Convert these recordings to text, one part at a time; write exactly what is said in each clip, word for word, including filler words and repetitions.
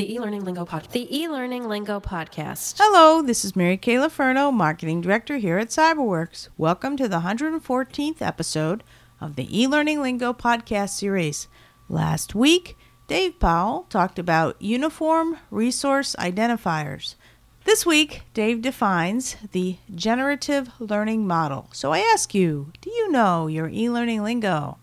The e-learning lingo pod. The e-learning lingo podcast. Hello, this is Mary Kay Laferno, Marketing Director here at Cyberworks. Welcome to the one hundred fourteenth episode of the e-learning lingo podcast series. Last week, Dave Powell talked about uniform resource identifiers. This week, Dave defines the generative learning model. So I ask you, do you know your e-learning lingo?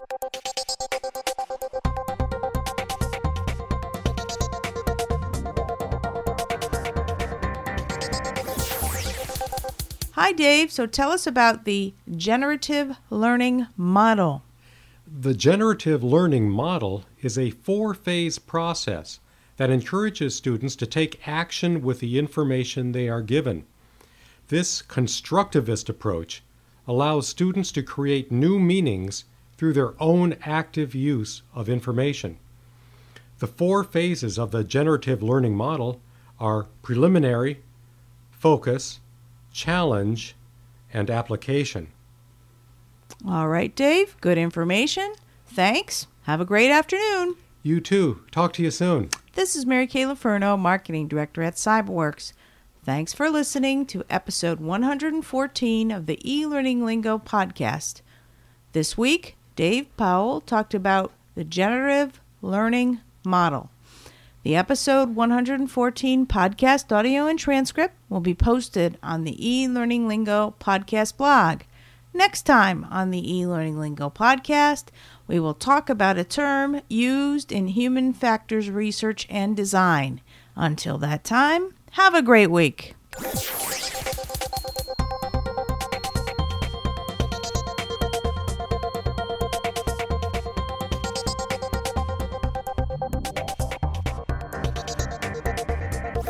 Hi, Dave. So tell us about the generative learning model. The generative learning model is a four-phase process that encourages students to take action with the information they are given. This constructivist approach allows students to create new meanings through their own active use of information. The four phases of the generative learning model are preliminary, focus, challenge, and application. All right, Dave. Good information. Thanks. Have a great afternoon. You too. Talk to you soon. This is Mary Kay Laferno, Marketing Director at Cyberworks. Thanks for listening to episode one hundred fourteen of the e-learning lingo podcast. This week, Dave Powell talked about the generative learning model. The episode one hundred fourteen podcast audio and transcript will be posted on the e-learning lingo podcast blog. Next time on the e-learning lingo podcast, we will talk about a term used in human factors research and design. Until that time, have a great week.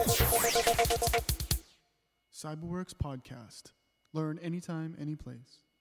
Cyberworks Podcast. Learn anytime, any place.